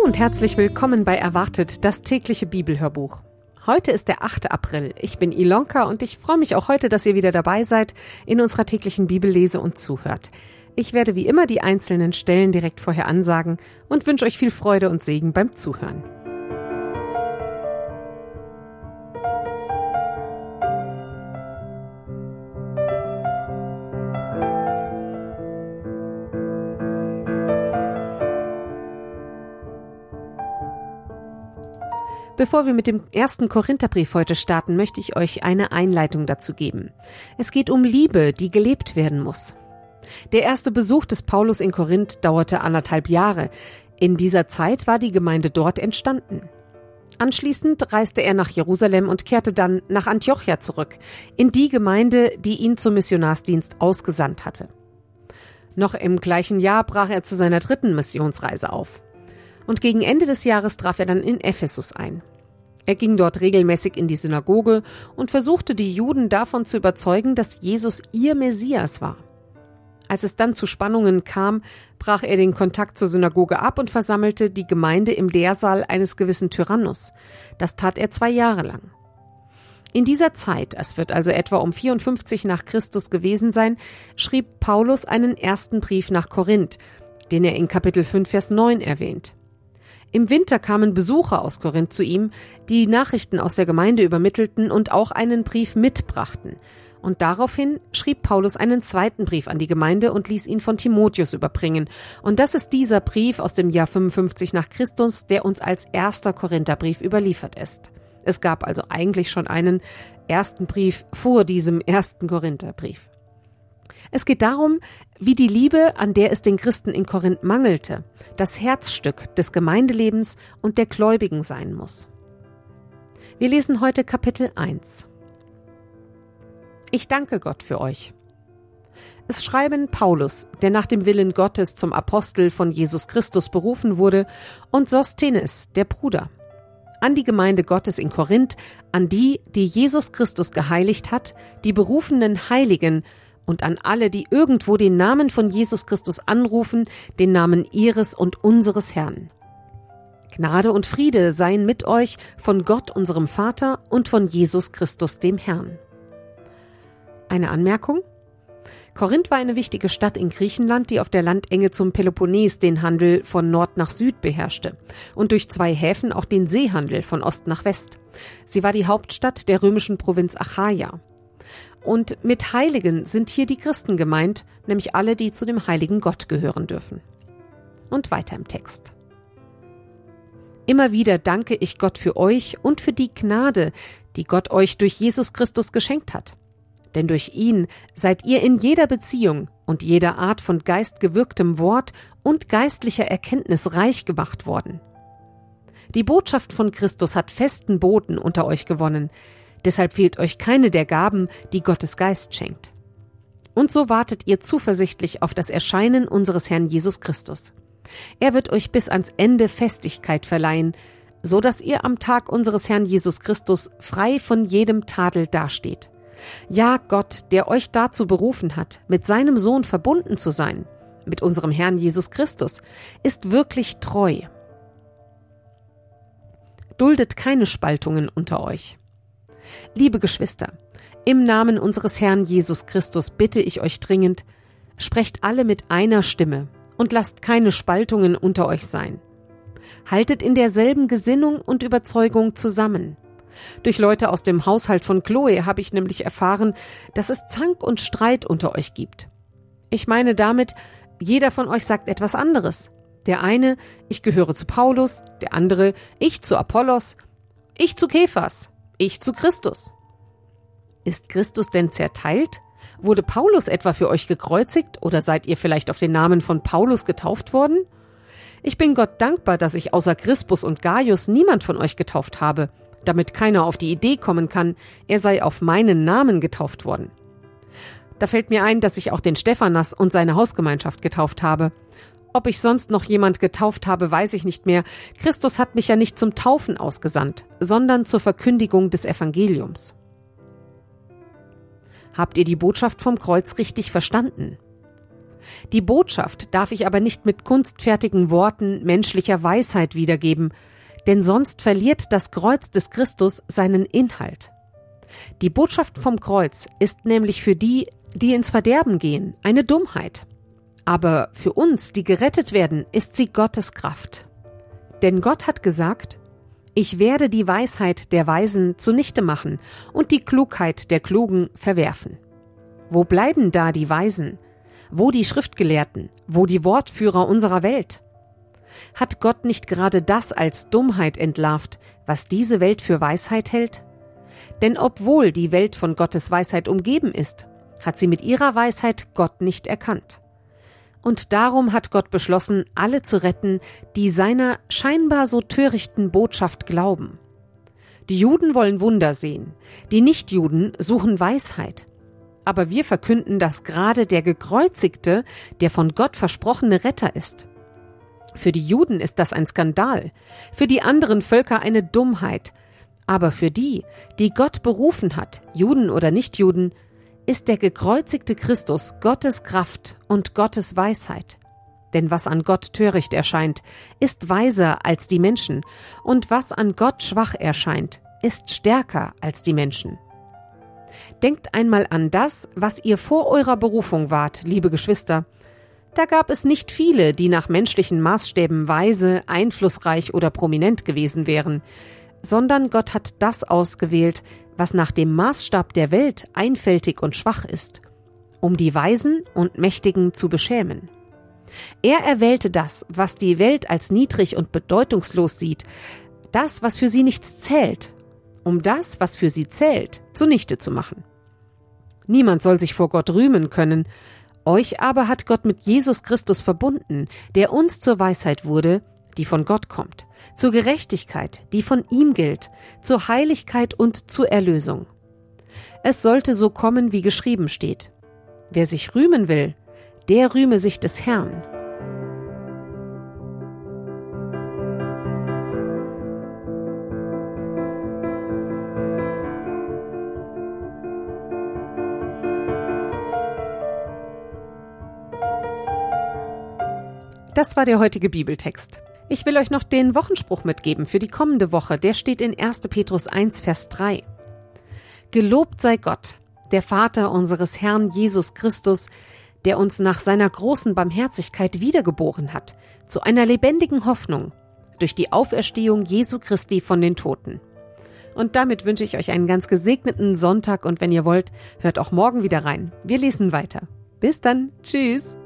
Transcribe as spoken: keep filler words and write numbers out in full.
und herzlich willkommen bei Erwartet, das tägliche Bibelhörbuch. Heute ist der achte April. Ich bin Ilonka und ich freue mich auch heute, dass ihr wieder dabei seid in unserer täglichen Bibellese und zuhört. Ich werde wie immer die einzelnen Stellen direkt vorher ansagen und wünsche euch viel Freude und Segen beim Zuhören. Bevor wir mit dem ersten Korintherbrief heute starten, möchte ich euch eine Einleitung dazu geben. Es geht um Liebe, die gelebt werden muss. Der erste Besuch des Paulus in Korinth dauerte anderthalb Jahre. In dieser Zeit war die Gemeinde dort entstanden. Anschließend reiste er nach Jerusalem und kehrte dann nach Antiochia zurück, in die Gemeinde, die ihn zum Missionarsdienst ausgesandt hatte. Noch im gleichen Jahr brach er zu seiner dritten Missionsreise auf. Und gegen Ende des Jahres traf er dann in Ephesus ein. Er ging dort regelmäßig in die Synagoge und versuchte die Juden davon zu überzeugen, dass Jesus ihr Messias war. Als es dann zu Spannungen kam, brach er den Kontakt zur Synagoge ab und versammelte die Gemeinde im Lehrsaal eines gewissen Tyrannus. Das tat er zwei Jahre lang. In dieser Zeit, es wird also etwa um vierundfünfzig nach Christus gewesen sein, schrieb Paulus einen ersten Brief nach Korinth, den er in Kapitel fünf, Vers neun erwähnt. Im Winter kamen Besucher aus Korinth zu ihm, die Nachrichten aus der Gemeinde übermittelten und auch einen Brief mitbrachten. Und daraufhin schrieb Paulus einen zweiten Brief an die Gemeinde und ließ ihn von Timotheus überbringen. Und das ist dieser Brief aus dem Jahr fünfundfünfzig nach Christus, der uns als erster Korintherbrief überliefert ist. Es gab also eigentlich schon einen ersten Brief vor diesem ersten Korintherbrief. Es geht darum, wie die Liebe, an der es den Christen in Korinth mangelte, das Herzstück des Gemeindelebens und der Gläubigen sein muss. Wir lesen heute Kapitel eins. Ich danke Gott für euch. Es schreiben Paulus, der nach dem Willen Gottes zum Apostel von Jesus Christus berufen wurde, und Sosthenes, der Bruder. An die Gemeinde Gottes in Korinth, an die, die Jesus Christus geheiligt hat, die berufenen Heiligen, und an alle, die irgendwo den Namen von Jesus Christus anrufen, den Namen ihres und unseres Herrn. Gnade und Friede seien mit euch von Gott, unserem Vater, und von Jesus Christus, dem Herrn. Eine Anmerkung? Korinth war eine wichtige Stadt in Griechenland, die auf der Landenge zum Peloponnes den Handel von Nord nach Süd beherrschte und durch zwei Häfen auch den Seehandel von Ost nach West. Sie war die Hauptstadt der römischen Provinz Achaia. Und mit Heiligen sind hier die Christen gemeint, nämlich alle, die zu dem heiligen Gott gehören dürfen. Und weiter im Text. Immer wieder danke ich Gott für euch und für die Gnade, die Gott euch durch Jesus Christus geschenkt hat. Denn durch ihn seid ihr in jeder Beziehung und jeder Art von geistgewirktem Wort und geistlicher Erkenntnis reich gemacht worden. Die Botschaft von Christus hat festen Boden unter euch gewonnen. Deshalb fehlt euch keine der Gaben, die Gottes Geist schenkt. Und so wartet ihr zuversichtlich auf das Erscheinen unseres Herrn Jesus Christus. Er wird euch bis ans Ende Festigkeit verleihen, so dass ihr am Tag unseres Herrn Jesus Christus frei von jedem Tadel dasteht. Ja, Gott, der euch dazu berufen hat, mit seinem Sohn verbunden zu sein, mit unserem Herrn Jesus Christus, ist wirklich treu. Duldet keine Spaltungen unter euch. Liebe Geschwister, im Namen unseres Herrn Jesus Christus bitte ich euch dringend, sprecht alle mit einer Stimme und lasst keine Spaltungen unter euch sein. Haltet in derselben Gesinnung und Überzeugung zusammen. Durch Leute aus dem Haushalt von Chloe habe ich nämlich erfahren, dass es Zank und Streit unter euch gibt. Ich meine damit, jeder von euch sagt etwas anderes. Der eine, ich gehöre zu Paulus, der andere, ich zu Apollos, ich zu Kephas, ich zu Christus. Ist Christus denn zerteilt? Wurde Paulus etwa für euch gekreuzigt oder seid ihr vielleicht auf den Namen von Paulus getauft worden? Ich bin Gott dankbar, dass ich außer Crispus und Gaius niemand von euch getauft habe, damit keiner auf die Idee kommen kann, er sei auf meinen Namen getauft worden. Da fällt mir ein, dass ich auch den Stephanas und seine Hausgemeinschaft getauft habe. Ob ich sonst noch jemand getauft habe, weiß ich nicht mehr. Christus hat mich ja nicht zum Taufen ausgesandt, sondern zur Verkündigung des Evangeliums. Habt ihr die Botschaft vom Kreuz richtig verstanden? Die Botschaft darf ich aber nicht mit kunstfertigen Worten menschlicher Weisheit wiedergeben, denn sonst verliert das Kreuz des Christus seinen Inhalt. Die Botschaft vom Kreuz ist nämlich für die, die ins Verderben gehen, eine Dummheit. Aber für uns, die gerettet werden, ist sie Gottes Kraft. Denn Gott hat gesagt: Ich werde die Weisheit der Weisen zunichte machen und die Klugheit der Klugen verwerfen. Wo bleiben da die Weisen? Wo die Schriftgelehrten? Wo die Wortführer unserer Welt? Hat Gott nicht gerade das als Dummheit entlarvt, was diese Welt für Weisheit hält? Denn obwohl die Welt von Gottes Weisheit umgeben ist, hat sie mit ihrer Weisheit Gott nicht erkannt. Und darum hat Gott beschlossen, alle zu retten, die seiner scheinbar so törichten Botschaft glauben. Die Juden wollen Wunder sehen, die Nichtjuden suchen Weisheit. Aber wir verkünden, dass gerade der Gekreuzigte der von Gott versprochene Retter ist. Für die Juden ist das ein Skandal, für die anderen Völker eine Dummheit. Aber für die, die Gott berufen hat, Juden oder Nichtjuden, ist der gekreuzigte Christus Gottes Kraft und Gottes Weisheit. Denn was an Gott töricht erscheint, ist weiser als die Menschen, und was an Gott schwach erscheint, ist stärker als die Menschen. Denkt einmal an das, was ihr vor eurer Berufung wart, liebe Geschwister. Da gab es nicht viele, die nach menschlichen Maßstäben weise, einflussreich oder prominent gewesen wären, sondern Gott hat das ausgewählt, was nach dem Maßstab der Welt einfältig und schwach ist, um die Weisen und Mächtigen zu beschämen. Er erwählte das, was die Welt als niedrig und bedeutungslos sieht, das, was für sie nichts zählt, um das, was für sie zählt, zunichte zu machen. Niemand soll sich vor Gott rühmen können, euch aber hat Gott mit Jesus Christus verbunden, der uns zur Weisheit wurde, die von Gott kommt, zur Gerechtigkeit, die von ihm gilt, zur Heiligkeit und zur Erlösung. Es sollte so kommen, wie geschrieben steht: Wer sich rühmen will, der rühme sich des Herrn. Das war der heutige Bibeltext. Ich will euch noch den Wochenspruch mitgeben für die kommende Woche. Der steht in erster Petrus eins, Vers drei. Gelobt sei Gott, der Vater unseres Herrn Jesus Christus, der uns nach seiner großen Barmherzigkeit wiedergeboren hat, zu einer lebendigen Hoffnung, durch die Auferstehung Jesu Christi von den Toten. Und damit wünsche ich euch einen ganz gesegneten Sonntag und wenn ihr wollt, hört auch morgen wieder rein. Wir lesen weiter. Bis dann. Tschüss.